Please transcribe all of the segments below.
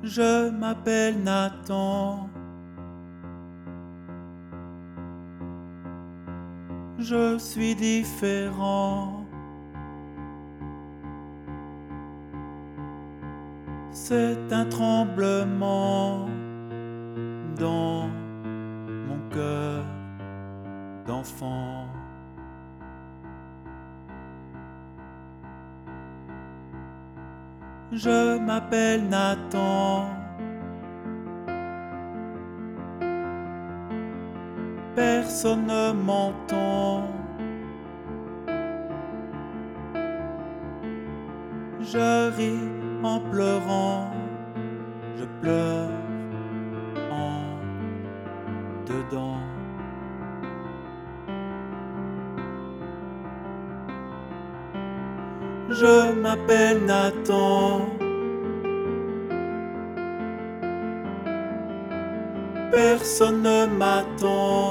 Je m'appelle Nathan. Je suis différent. C'est un tremblement dans mon cœur d'enfant. Je m'appelle Nathan. Personne ne m'entend. Je ris en pleurant. Je pleure en dedans. Je m'appelle Nathan. Personne ne m'attend.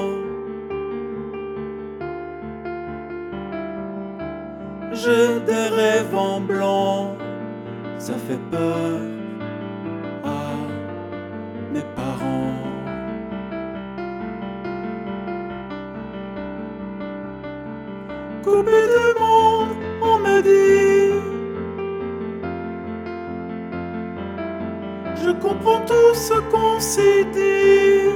J'ai des rêves en blanc. Ça fait peur à mes parents. Coupé du monde, on me dit. Je comprends tout ce qu'on s'est dit.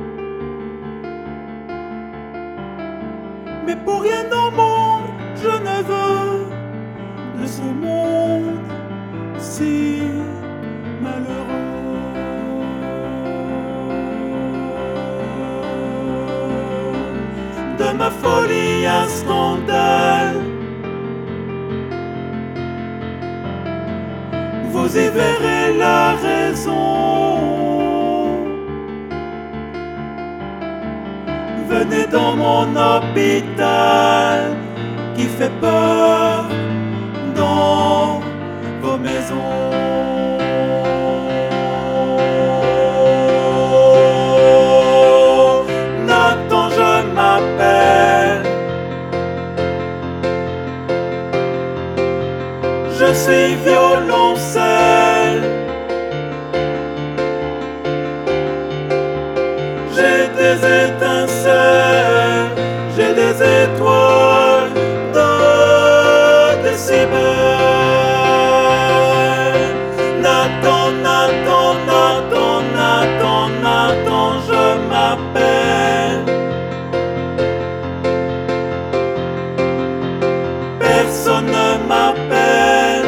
Mais pour rien au monde, je ne veux de ce monde si malheureux. De ma folie un scandale, vous y verrez la raison. Venez dans mon hôpital qui fait peur dans vos maisons. Nathan, je m'appelle. Je suis violoncelle. J'ai des étincelles, j'ai des étoiles de décibels. Nathan, Nathan, Nathan, Nathan, Nathan, je m'appelle. Personne ne m'appelle.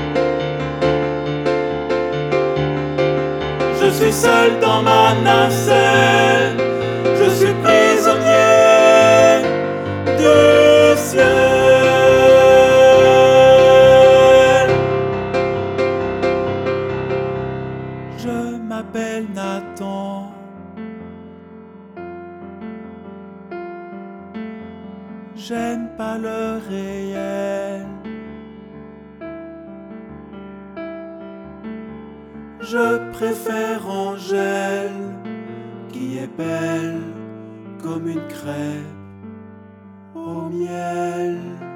Je suis seul dans ma nacelle. Je suis prisonnier du ciel. Je m'appelle Nathan. J'aime pas le réel. Je préfère Angèle, qui est belle comme une crêpe au miel.